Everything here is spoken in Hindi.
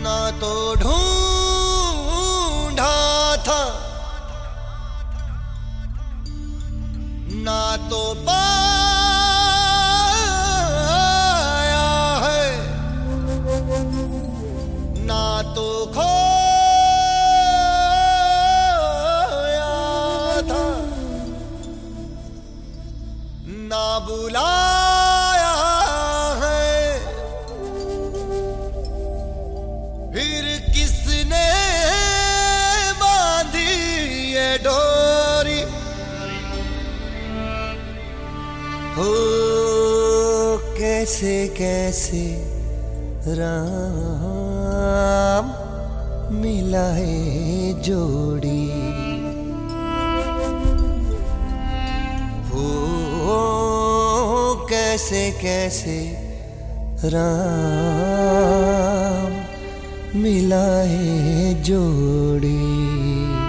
ना तो ढूंढा था, ना तो पाया है, ना तो खोया था, ना बुलाया है, फिर किसने बांधी ये डोरी। हो कैसे कैसे राम मिला है जोड़ी। हो कैसे कैसे राम मिला है जोड़ी।